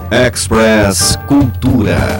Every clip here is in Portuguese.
Express Cultura.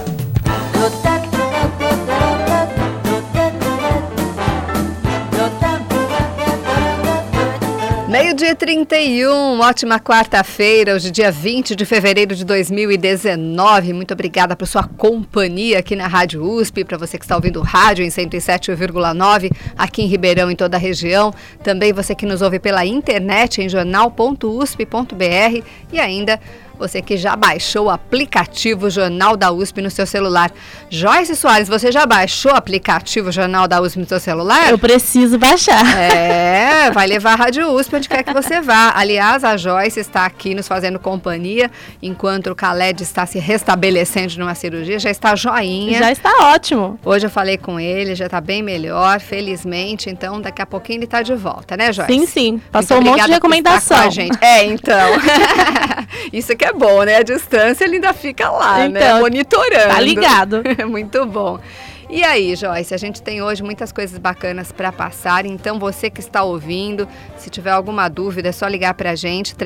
Meio-dia 31, ótima quarta-feira, hoje dia 20 de fevereiro de 2019. Muito obrigada por sua companhia aqui na Rádio USP, para você que está ouvindo o rádio em 107,9 aqui em Ribeirão, em toda a região. Também você que nos ouve pela internet em jornal.usp.br e ainda você que já baixou o aplicativo Jornal da USP no seu celular. Joyce Soares, você já baixou o aplicativo Jornal da USP no seu celular? Eu preciso baixar. Vai levar a Rádio USP onde quer que você vá. Aliás, a Joyce está aqui nos fazendo companhia, enquanto o Khaled está se restabelecendo numa cirurgia. Já está joinha. Já está ótimo. Hoje eu falei com ele, já está bem melhor, felizmente. Então, daqui a pouquinho ele está de volta, né, Joyce? Sim, sim. Passou um monte de recomendação. Com a gente. Então. Isso que é bom, né? A distância ele ainda fica lá, então, né? Monitorando. Tá ligado. Muito bom. E aí, Joyce, a gente tem hoje muitas coisas bacanas para passar, então você que está ouvindo, se tiver alguma dúvida é só ligar para a gente,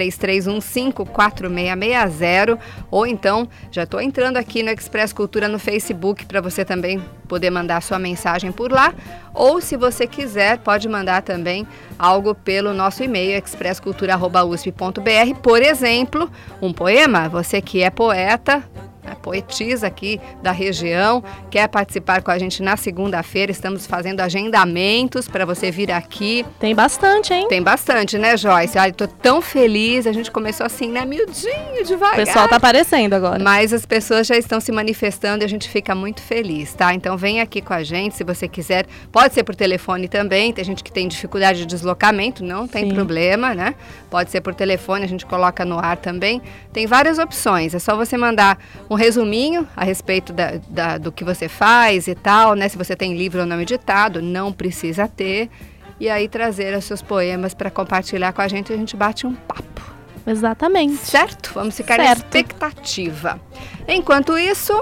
3315-4660, ou então, já estou entrando aqui no Express Cultura no Facebook para você também poder mandar sua mensagem por lá, ou se você quiser, pode mandar também algo pelo nosso e-mail, expresscultura@usp.br, por exemplo, um poema, você que é poeta, poetisa aqui da região, quer participar com a gente na segunda-feira, estamos fazendo agendamentos para você vir aqui. Tem bastante, hein? Tem bastante, né, Joyce? Ai, tô tão feliz, a gente começou assim, né, miudinho, devagar. O pessoal tá aparecendo agora. Mas as pessoas já estão se manifestando e a gente fica muito feliz, tá? Então vem aqui com a gente, se você quiser, pode ser por telefone também, tem gente que tem dificuldade de deslocamento, não tem problema, né? Pode ser por telefone, a gente coloca no ar também. Tem várias opções, é só você mandar um resuminho a respeito do que você faz e tal, né? Se você tem livro ou não editado, não precisa ter. E aí trazer os seus poemas para compartilhar com a gente bate um papo. Exatamente. Certo? Vamos ficar na expectativa. Enquanto isso,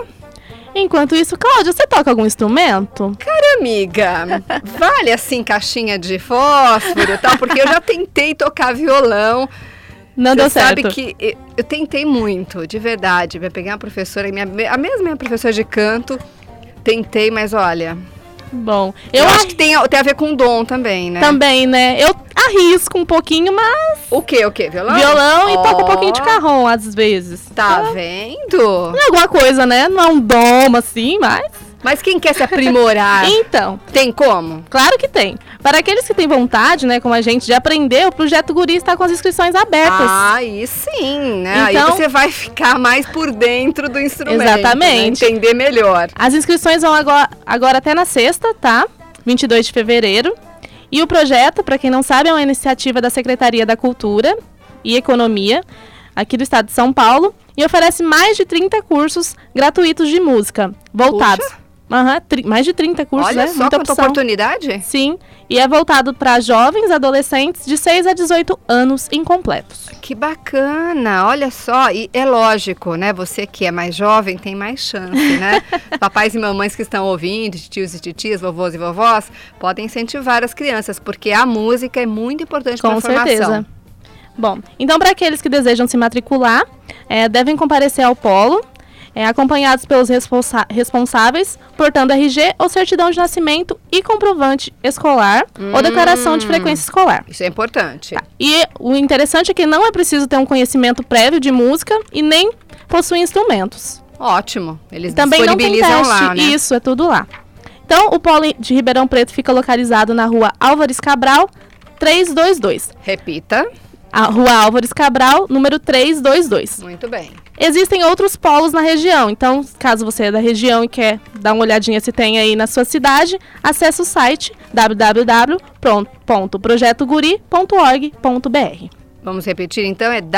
Cláudia, você toca algum instrumento? Cara, amiga, vale assim caixinha de fósforo e tal, porque eu já tentei tocar violão. Não deu certo. Sabe que eu tentei muito, de verdade. Eu peguei uma professora, a mesma professora de canto, tentei, mas olha... Bom, eu acho que tem a ver com dom também, né? Também, né? Eu arrisco um pouquinho, mas... O quê? Violão? Violão e toco um pouquinho de carrom, às vezes. Tá vendo? É alguma coisa, né? Não é um dom, assim, mas... Mas quem quer se aprimorar? Então. Tem como? Claro que tem. Para aqueles que têm vontade, né, como a gente, de aprender, o Projeto Guri está com as inscrições abertas. Aí sim, né? Então, aí você vai ficar mais por dentro do instrumento. Exatamente. Né? Entender melhor. As inscrições vão agora até na sexta, tá? 22 de fevereiro. E o projeto, para quem não sabe, é uma iniciativa da Secretaria da Cultura e Economia, aqui do estado de São Paulo, e oferece mais de 30 cursos gratuitos de música, voltados... mais de 30 cursos, olha né? Só quanta oportunidade. Sim, e é voltado para jovens, adolescentes de 6 a 18 anos incompletos. Que bacana, olha só, e é lógico, né? Você que é mais jovem tem mais chance, né? Papais e mamães que estão ouvindo, tios e titias, vovôs e vovós, podem incentivar as crianças, porque a música é muito importante para a formação. Com certeza. Bom, então para aqueles que desejam se matricular, devem comparecer ao polo, acompanhados pelos responsáveis, portando RG ou certidão de nascimento e comprovante escolar ou declaração de frequência escolar. Isso é importante. Tá. E o interessante é que não é preciso ter um conhecimento prévio de música e nem possuir instrumentos. Ótimo. Eles também disponibilizam não tem teste, lá, né? Isso, é tudo lá. Então, o polo de Ribeirão Preto fica localizado na rua Álvares Cabral, 322. Repita. A Rua Álvares Cabral, número 322. Muito bem. Existem outros polos na região, então, caso você é da região e quer dar uma olhadinha se tem aí na sua cidade, acesse o site www.projetoguri.org.br. Vamos repetir, então, é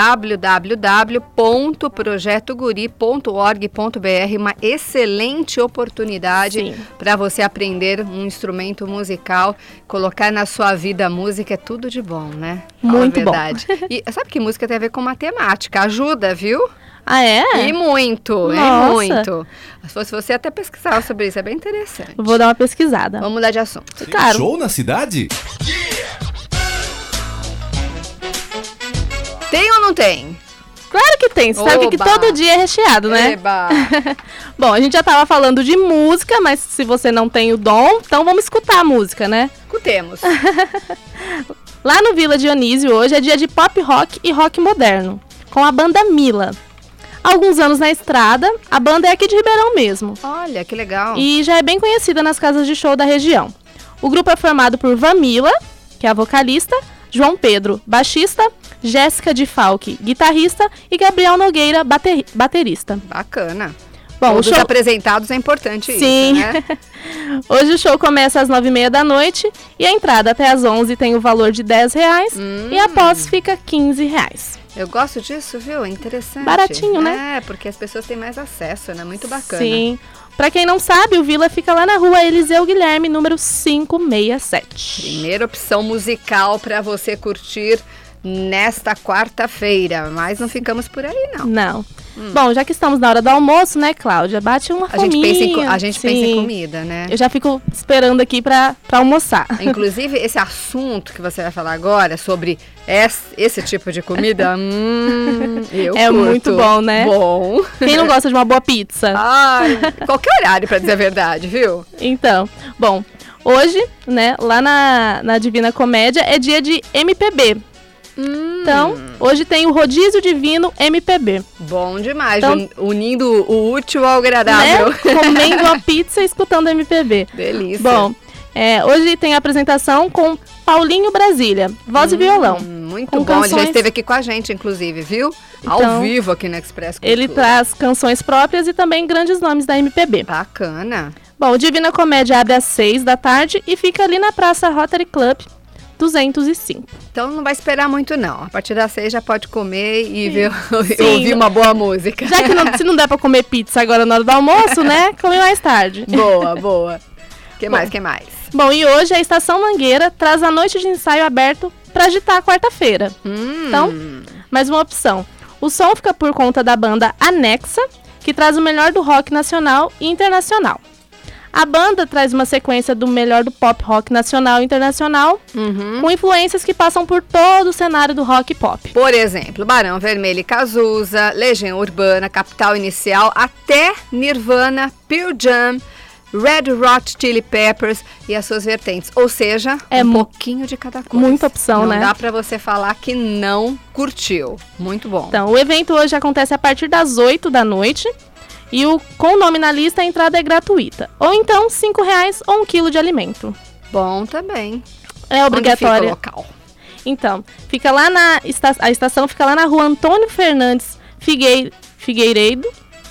www.projetoguri.org.br, uma excelente oportunidade para você aprender um instrumento musical, colocar na sua vida a música, é tudo de bom, né? Muito bom. E sabe que música tem a ver com matemática, ajuda, viu? Ah, é? E muito, Nossa. e muito. Se fosse você até pesquisar sobre isso, é bem interessante. Vou dar uma pesquisada. Vamos mudar de assunto. Claro. Show na cidade? Tem ou não tem? Claro que tem, você sabe que todo dia é recheado, né? Eba. Bom, a gente já tava falando de música, mas se você não tem o dom, então vamos escutar a música, né? Escutemos. Lá no Vila Dionísio hoje é dia de pop rock e rock moderno, com a banda Mila. Há alguns anos na estrada, a banda é aqui de Ribeirão mesmo. Olha, que legal. E já é bem conhecida nas casas de show da região. O grupo é formado por Vamila, que é a vocalista, João Pedro, baixista, Jéssica de Falque, guitarrista e Gabriel Nogueira, baterista. Bacana. Bom, Todos o show... apresentados é importante Sim. isso, né? Hoje o show começa às 9h30 da noite e a entrada até às 11h tem o valor de R$10 e após fica R$15. Eu gosto disso, viu? Interessante. Baratinho, né? É, porque as pessoas têm mais acesso, né? Muito bacana. Sim. Pra quem não sabe, o Vila fica lá na rua Eliseu Guilherme, número 567. Primeira opção musical para você curtir nesta quarta-feira, mas não ficamos por aí, não. Não. Bom, já que estamos na hora do almoço, né, Cláudia? Bate uma fominha. A gente pensa em comida, né? Eu já fico esperando aqui pra almoçar. Inclusive, esse assunto que você vai falar agora sobre esse tipo de comida, eu é curto. muito bom, né? Bom. Quem não gosta de uma boa pizza? Ai, qualquer horário, pra dizer a verdade, viu? Então, bom, hoje, né, lá na Divina Comédia é dia de MPB. Então, hoje tem o Rodízio Divino MPB. Bom demais, então, unindo o útil ao agradável. Né? Comendo uma pizza e escutando MPB. Delícia. Bom, hoje tem a apresentação com Paulinho Brasília, voz e violão. Muito bom, canções... ele já esteve aqui com a gente, inclusive, viu? Então, ao vivo aqui no Express Cultura. Ele traz canções próprias e também grandes nomes da MPB. Bacana. Bom, o Divina Comédia abre às 6 da tarde e fica ali na Praça Rotary Club 205. Então não vai esperar muito, não. A partir das 6 já pode comer e ouvir uma boa música. Já que se não der pra comer pizza agora na hora do almoço, né? Come mais tarde. Boa, boa. Que mais? Bom, e hoje a Estação Mangueira traz a noite de ensaio aberto pra agitar a quarta-feira. Então, mais uma opção. O som fica por conta da banda Anexa, que traz o melhor do rock nacional e internacional. A banda traz uma sequência do melhor do pop rock nacional e internacional, com influências que passam por todo o cenário do rock e pop. Por exemplo, Barão Vermelho e Cazuza, Legião Urbana, Capital Inicial, até Nirvana, Pearl Jam, Red Hot Chili Peppers e as suas vertentes. Ou seja, um pouquinho de cada coisa. Muita opção, né? Não dá pra você falar que não curtiu. Muito bom. Então, o evento hoje acontece a partir das 8 da noite. E com o nome na lista, a entrada é gratuita. Ou então, R$5 ou 1 quilo de alimento. Bom também. É obrigatório. Onde fica o local? Então, fica lá a estação fica lá na rua Antônio Fernandes Figueiredo,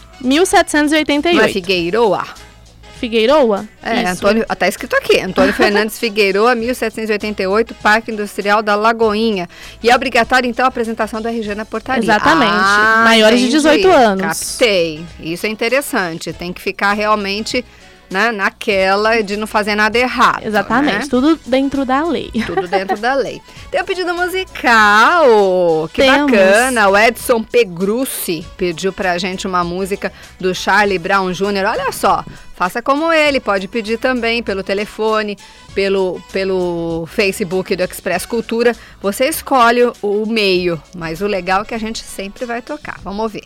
1788. Não é Figueiroa? Figueiroa? É, Antônio, tá escrito aqui, Antônio Fernandes Figueiroa, 1788, Parque Industrial da Lagoinha. E é obrigatório, então, a apresentação do RG na portaria. Exatamente, maiores de 18 anos. Captei, isso é interessante, tem que ficar realmente, né, naquela de não fazer nada errado. Exatamente, né? Tudo dentro da lei. Tudo dentro da lei. Tem um pedido musical, que bacana, o Edson Pegrussi pediu pra gente uma música do Charlie Brown Jr. Olha só, faça como ele, pode pedir também pelo telefone, pelo Facebook do Express Cultura, você escolhe o meio, mas o legal é que a gente sempre vai tocar. Vamos ouvir.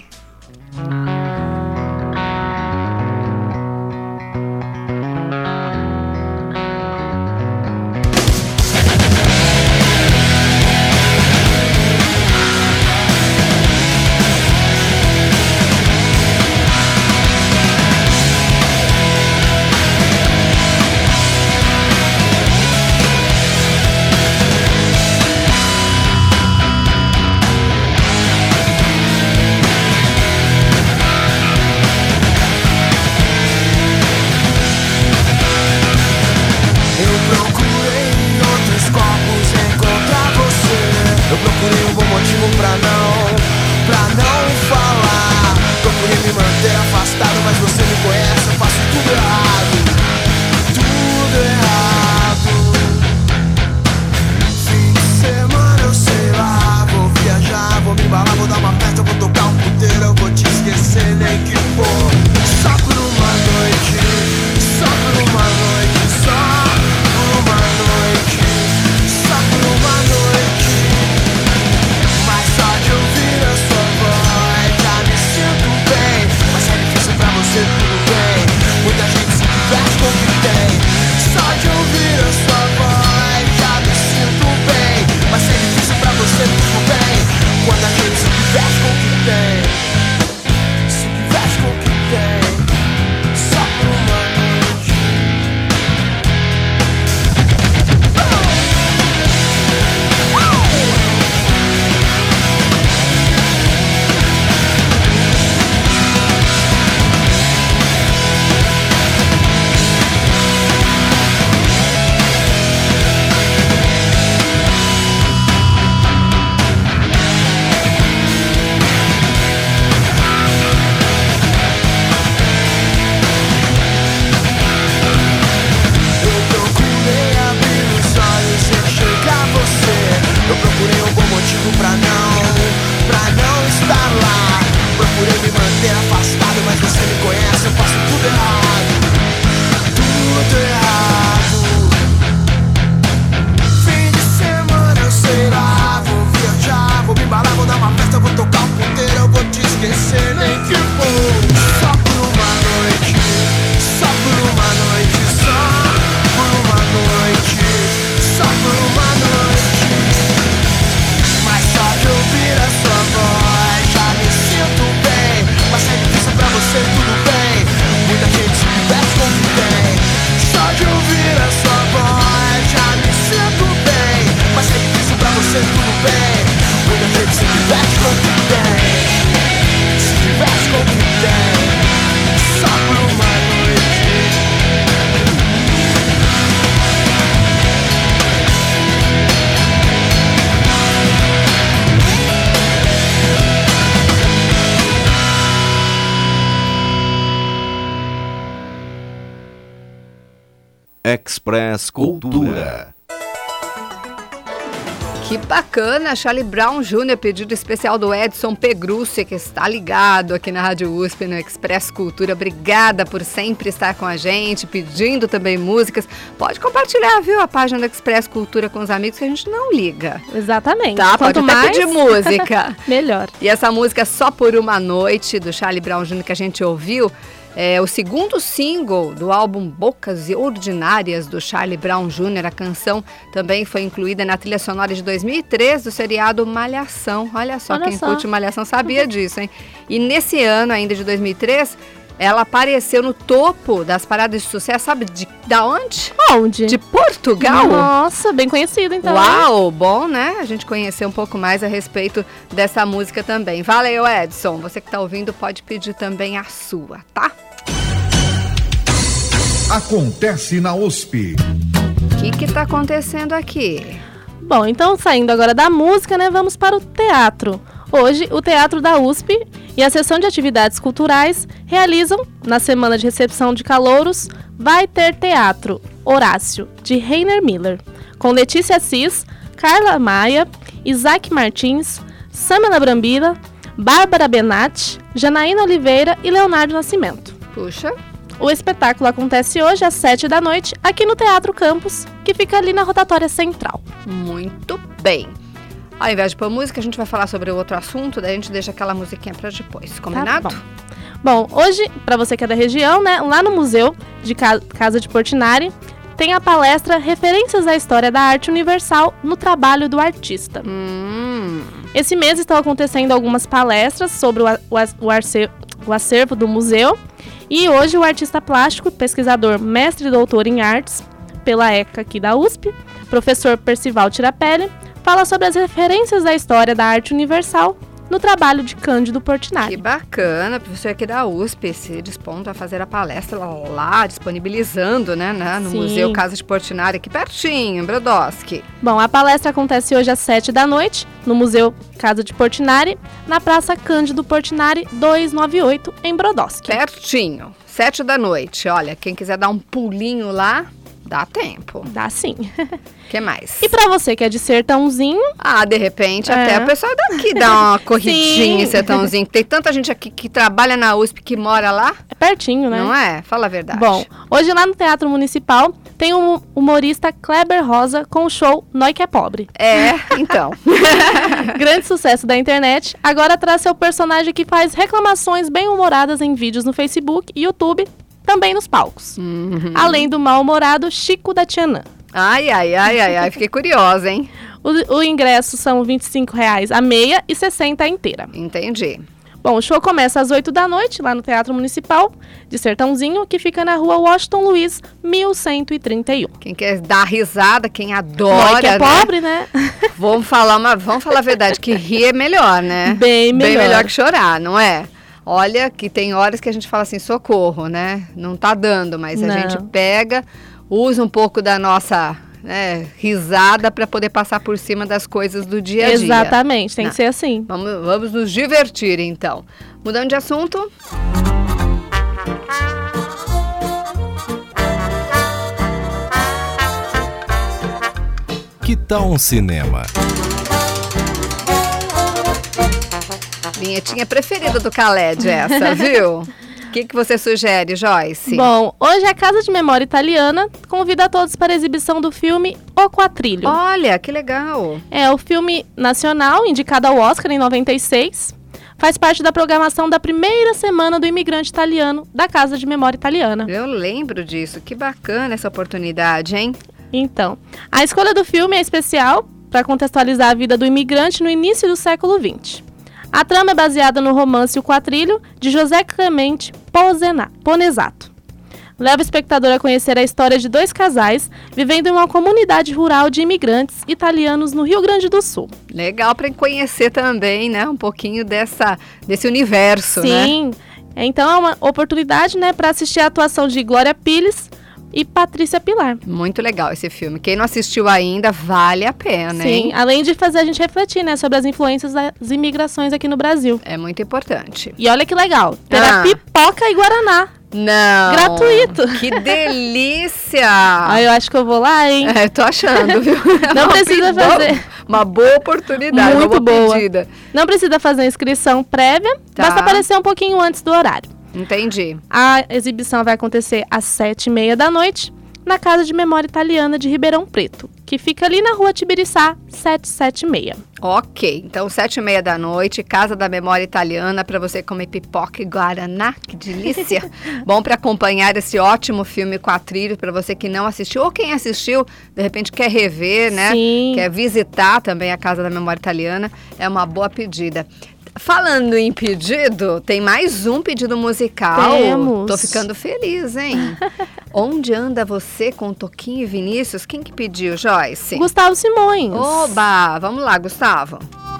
festa, eu vou tocar o ponteiro, eu vou te esquecer. Nem que for só por uma noite, só por uma noite, só por uma noite, só por uma noite. Mas só de ouvir a sua voz já me sinto bem. Mas se é difícil pra você, tudo bem. Muita gente se diverte com o que tem. Só de ouvir a sua voz já me sinto bem. Mas se é difícil pra você, tudo bem. Muita gente se diverte com o que tem. Se diverte com o que tem. Só por uma noite. Express Cultura. Que bacana, Charlie Brown Jr., pedido especial do Edson Pegrussi, que está ligado aqui na Rádio USP, no Express Cultura. Obrigada por sempre estar com a gente, pedindo também músicas. Pode compartilhar, viu, a página do Express Cultura com os amigos, que a gente não liga. Exatamente. Tá, Quanto pode até mais pedir música. melhor. E essa música Só por uma Noite, do Charlie Brown Jr., que a gente ouviu, é o segundo single do álbum Bocas Ordinárias, do Charlie Brown Jr. A canção também foi incluída na trilha sonora de 2003 do seriado Malhação. Olha só, quem curte Malhação sabia disso, hein? E nesse ano ainda de 2003, ela apareceu no topo das paradas de sucesso, sabe da onde? Onde? De Portugal. Nossa, bem conhecido então. Uau, bom, né? A gente conhecer um pouco mais a respeito dessa música também. Valeu, Edson. Você que tá ouvindo pode pedir também a sua, tá? Acontece na USP. O que tá acontecendo aqui? Bom, então saindo agora da música, né, vamos para o teatro. Hoje, o Teatro da USP e a Seção de Atividades Culturais realizam, na semana de recepção de calouros, Vai Ter Teatro, Horácio, de Rainer Miller, com Letícia Assis, Carla Maia, Isaac Martins, Samela Brambila, Bárbara Benatti, Janaína Oliveira e Leonardo Nascimento. Puxa. O espetáculo acontece hoje às 19h aqui no Teatro Campus, que fica ali na rotatória central. Muito bem. Ao invés de pôr música, a gente vai falar sobre outro assunto, daí a gente deixa aquela musiquinha para depois, combinado? Tá bom, hoje, para você que é da região, né, lá no Museu de Casa de Portinari, tem a palestra Referências à História da Arte Universal no Trabalho do Artista. Esse mês estão acontecendo algumas palestras sobre o acervo do museu. E hoje o artista plástico, pesquisador, mestre e doutor em artes pela ECA aqui da USP, professor Percival Tirapelli, fala sobre as referências da história da arte universal no trabalho de Cândido Portinari. Que bacana, professor aqui da USP se dispondo a fazer a palestra lá, disponibilizando, né, no Sim. Museu Casa de Portinari, aqui pertinho, em Brodowski. Bom, a palestra acontece hoje às 19h, no Museu Casa de Portinari, na Praça Cândido Portinari 298, em Brodowski. Pertinho, 19h. Olha, quem quiser dar um pulinho lá, dá tempo. Dá sim. O que mais? E pra você que é de Sertãozinho... Ah, de repente, até o pessoal daqui dá uma corridinha em Sertãozinho. Tem tanta gente aqui que trabalha na USP, que mora lá. É pertinho, né? Não é? Fala a verdade. Bom, hoje lá no Teatro Municipal tem o humorista Kleber Rosa com o show Noi que é Pobre. É, então. Grande sucesso da internet. Agora traz seu personagem que faz reclamações bem-humoradas em vídeos no Facebook e YouTube, também nos palcos. Além do mal-humorado Chico da Tianã. Ai, fiquei curiosa, hein? O ingresso são R$ 25,00 a meia e R$ 60,00 a inteira. Entendi. Bom, o show começa às 20h, lá no Teatro Municipal de Sertãozinho, que fica na rua Washington Luiz, 1131. Quem quer dar risada, quem adora, Noi que é pobre, né? Vamos falar a verdade, que rir é melhor, né? Bem melhor. Bem melhor que chorar, não é? Olha, que tem horas que a gente fala assim, socorro, né? Não tá dando, mas a gente pega, usa um pouco da nossa risada para poder passar por cima das coisas do dia a dia. Exatamente, tem que ser assim. Vamos nos divertir, então. Mudando de assunto. Que tal um cinema? Vinhetinha preferida do Khaled essa, viu? que você sugere, Joyce? Bom, hoje a Casa de Memória Italiana convida a todos para a exibição do filme O Quatrilho. Olha, que legal. É o filme nacional indicado ao Oscar em 96. Faz parte da programação da primeira semana do imigrante italiano da Casa de Memória Italiana. Eu lembro disso. Que bacana essa oportunidade, hein? Então, a escolha do filme é especial para contextualizar a vida do imigrante no início do século XX. A trama é baseada no romance O Quatrilho, de José Clemente Ponesato. Leva o espectador a conhecer a história de dois casais vivendo em uma comunidade rural de imigrantes italianos no Rio Grande do Sul. Legal para conhecer também, né? Um pouquinho desse universo, né? Sim, então é uma oportunidade, né, para assistir a atuação de Glória Pires e Patrícia Pilar. Muito legal esse filme. Quem não assistiu ainda, vale a pena, hein? Sim, além de fazer a gente refletir, né, sobre as influências das imigrações aqui no Brasil. É muito importante. E olha que legal, terá pipoca e guaraná. Não. Gratuito. Que delícia. Eu acho que eu vou lá, hein? Tô achando, viu? Não precisa fazer. Uma boa oportunidade, muito uma boa boa pedida. Não precisa fazer inscrição prévia, Tá. basta aparecer um pouquinho antes do horário. Entendi. A exibição vai acontecer às 7h30 da noite, na Casa de Memória Italiana de Ribeirão Preto, que fica ali na Rua Tibiriçá, 776. Ok, então 7h30 da noite, Casa da Memória Italiana, para você comer pipoca e guaraná, que delícia. Bom para acompanhar esse ótimo filme Quatrilho, para você que não assistiu, ou quem assistiu, de repente quer rever, né? Sim. Quer visitar também a Casa da Memória Italiana, é uma boa pedida. Falando em pedido, tem mais um pedido musical. Temos. Tô ficando feliz, hein? Onde anda você com Toquinho e Vinícius? Quem que pediu, Joyce? Gustavo Simões. Oba! Vamos lá, Gustavo.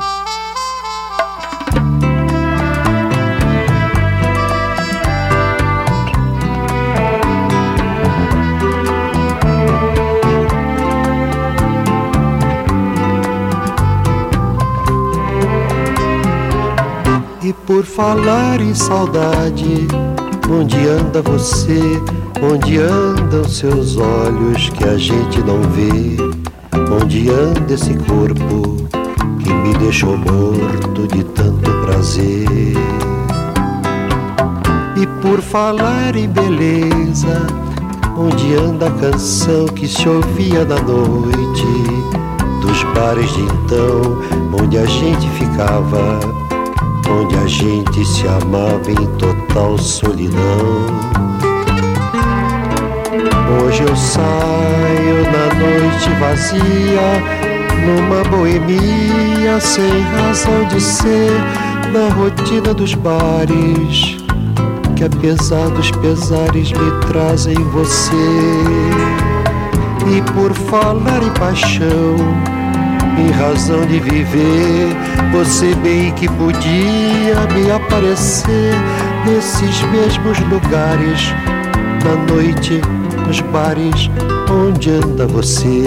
E por falar em saudade, onde anda você? Onde andam seus olhos que a gente não vê? Onde anda esse corpo que me deixou morto de tanto prazer? E por falar em beleza, onde anda a canção que se ouvia na noite dos bares de então, onde a gente ficava, onde a gente se amava em total solidão? Hoje eu saio na noite vazia, numa boemia sem razão de ser, na rotina dos bares, que apesar dos pesares me trazem você. E por falar em paixão, em razão de viver, você bem que podia me aparecer nesses mesmos lugares, na noite, nos bares, onde anda você?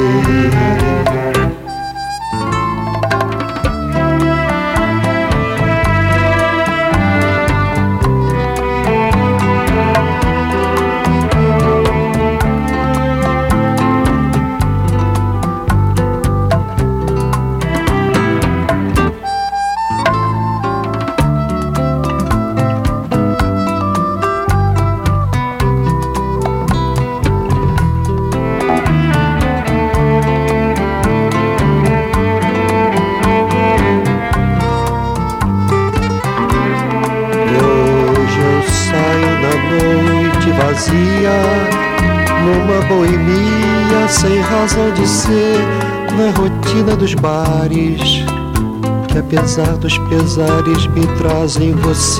Numa boemia sem razão de ser, na rotina dos bares, que apesar dos pesares me trazem você.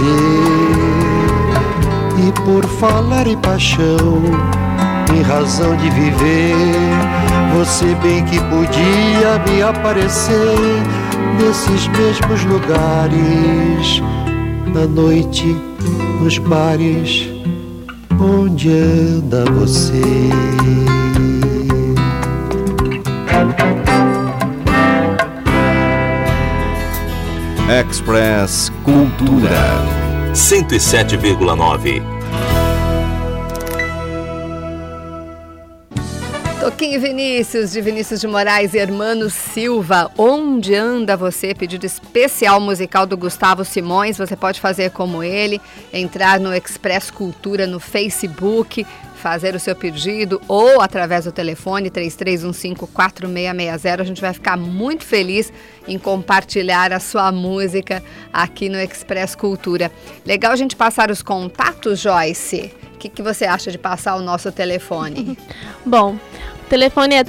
E por falar em paixão, em razão de viver, você bem que podia me aparecer nesses mesmos lugares, na noite, nos bares, onde anda você? Express Cultura 107,9. Joaquim Vinícius, de Vinícius de Moraes e Hermano Silva, Onde Anda Você? Pedido especial musical do Gustavo Simões. Você pode fazer como ele, entrar no Express Cultura no Facebook, fazer o seu pedido ou através do telefone 3315-4660. A gente vai ficar muito feliz em compartilhar a sua música aqui no Express Cultura. Legal a gente passar os contatos, Joyce? O que você acha de passar o nosso telefone? Bom, o telefone é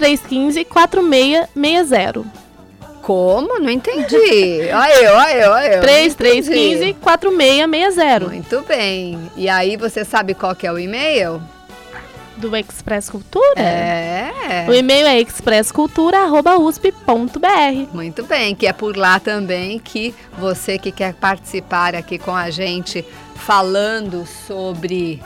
3315-4660. Como? Não entendi. Olha eu. 3315-4660. Muito bem. E aí você sabe qual que é o e-mail? Do Express Cultura? É. O e-mail é expresscultura@usp.br. Muito bem, que é por lá também que você que quer participar aqui com a gente falando sobre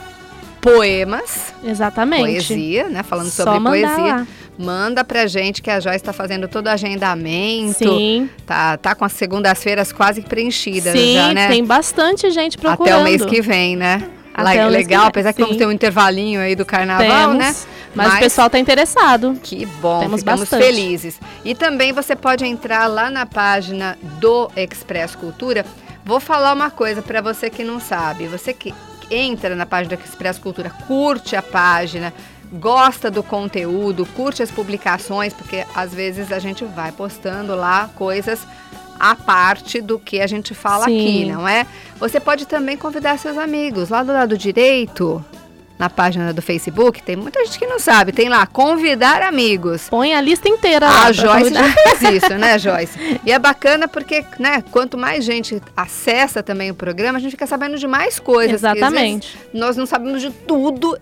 poemas. Exatamente. Poesia, né? Falando Só sobre mandar poesia. lá. Manda pra gente que a Joyce está fazendo todo o agendamento. Sim. Tá com as segundas-feiras quase preenchidas. Sim, já, né? tem bastante gente procurando. Até o mês que vem, né? Até o mês legal, que vem, apesar que sim. vamos ter um intervalinho aí do carnaval, né? Mas o pessoal tá interessado. Que bom, Temos ficamos bastante. felizes. E também você pode entrar lá na página do Express Cultura. Vou falar uma coisa para você que não sabe. Você que entra na página do Express Cultura, curte a página, gosta do conteúdo, curte as publicações, porque às vezes a gente vai postando lá coisas à parte do que a gente fala aqui, não é? Você pode também convidar seus amigos. Lá do lado direito, na página do Facebook, tem muita gente que não sabe. Tem lá, convidar amigos. Põe a lista inteira lá. A Joyce já fez isso, né, Joyce? E é bacana porque, né, quanto mais gente acessa também o programa, a gente fica sabendo de mais coisas. Exatamente. Nós não sabemos de tudo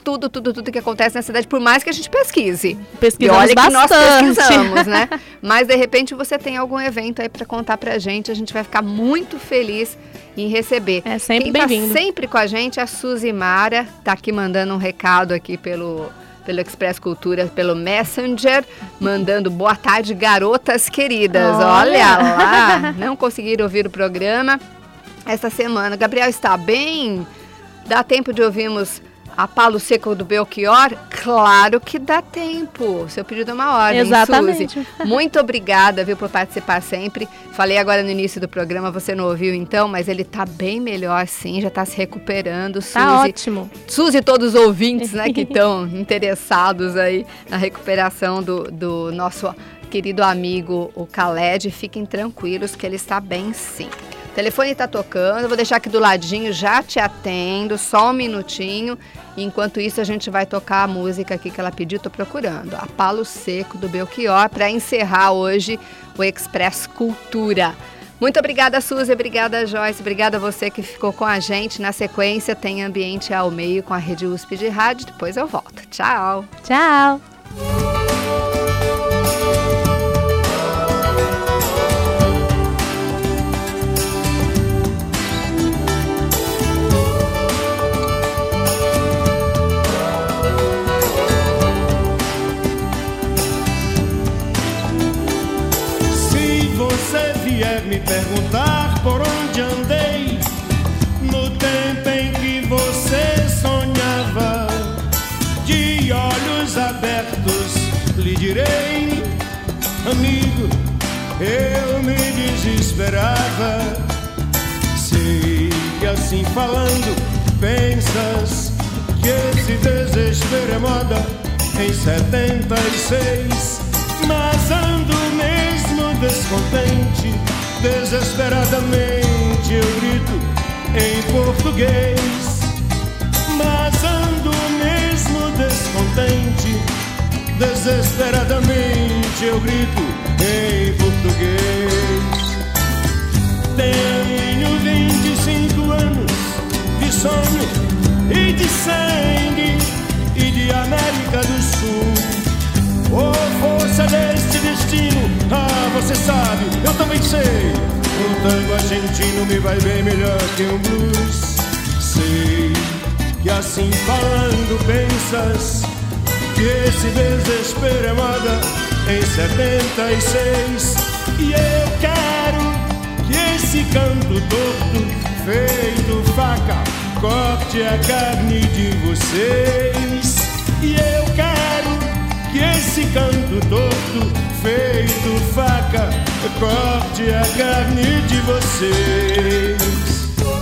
que acontece na cidade, por mais que a gente pesquise. Pesquisamos e olha que nós bastante. pesquisamos, né? Mas, de repente, você tem algum evento aí para contar pra gente, a gente vai ficar muito feliz em receber. É sempre Quem bem-vindo. tá sempre com a gente é a Suzy Mara, tá aqui mandando um recado aqui pelo Express Cultura, pelo Messenger, mandando boa tarde, garotas queridas. Olha lá, não conseguiram ouvir o programa essa semana. Gabriel está bem? Dá tempo de ouvirmos a Palo Seco do Belchior? Claro que dá tempo. Seu pedido é uma ordem, Exatamente. Suzy. Muito obrigada, viu, por participar sempre. Falei agora no início do programa, você não ouviu então, mas ele tá bem melhor sim, já tá se recuperando. Tá ótimo. Suzy e todos os ouvintes, né, que estão interessados aí na recuperação do nosso querido amigo, o Khaled, fiquem tranquilos que ele está bem sim. O telefone está tocando, eu vou deixar aqui do ladinho, já te atendo, só um minutinho. Enquanto isso, a gente vai tocar a música aqui que ela pediu, tô procurando. A Palo Seco do Belchior, para encerrar hoje o Express Cultura. Muito obrigada, Suzy, obrigada, Joyce, obrigada a você que ficou com a gente. Na sequência, tem Ambiente ao Meio com a Rede USP de Rádio. Depois eu volto. Tchau. Tchau. Me perguntar por onde andei no tempo em que você sonhava, de olhos abertos lhe direi, amigo, eu me desesperava. Sei que assim falando pensas que esse desespero é moda em 76, mas ando mesmo descontente. Desesperadamente eu grito em português, mas ando mesmo descontente. Desesperadamente eu grito em português. Tenho 25 anos de sonho e de sangue e de América do Sul. Oh, força deste destino, você sabe, eu também sei. O tango argentino me vai bem melhor que um blues. Sei que assim falando pensas que esse desespero é moda em 76. E eu quero que esse canto torto, feito faca, corte a carne de vocês. E eu quero que esse canto torto, feito faca, corte a carne de vocês.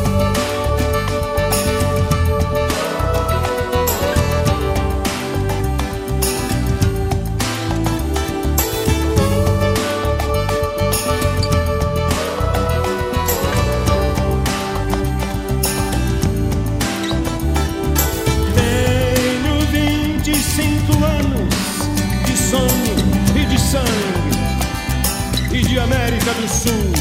E de América do Sul,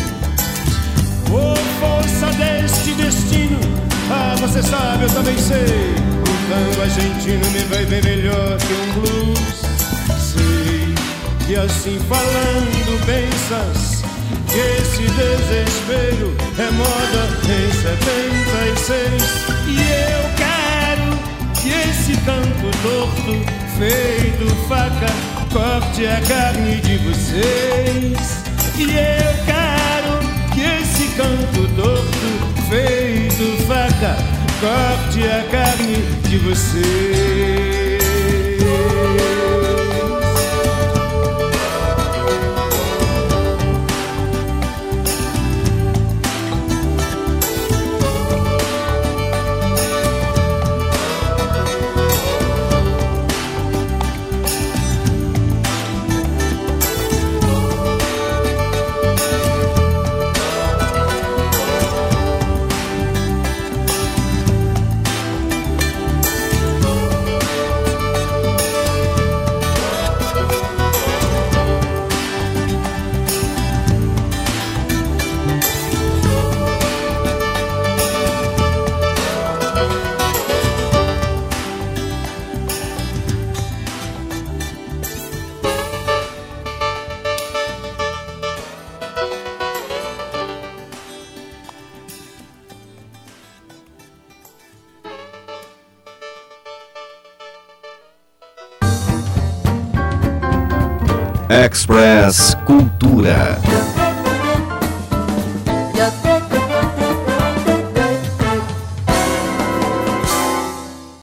por força deste destino, ah, você sabe, eu também sei, o tango argentino me vai bem melhor que um blues. Sei que assim falando pensas que esse desespero é moda em 76. E eu quero que esse canto torto, feito faca, corte a carne de vocês. E eu quero que esse canto torto, feito faca, corte a carne de vocês. Express Cultura.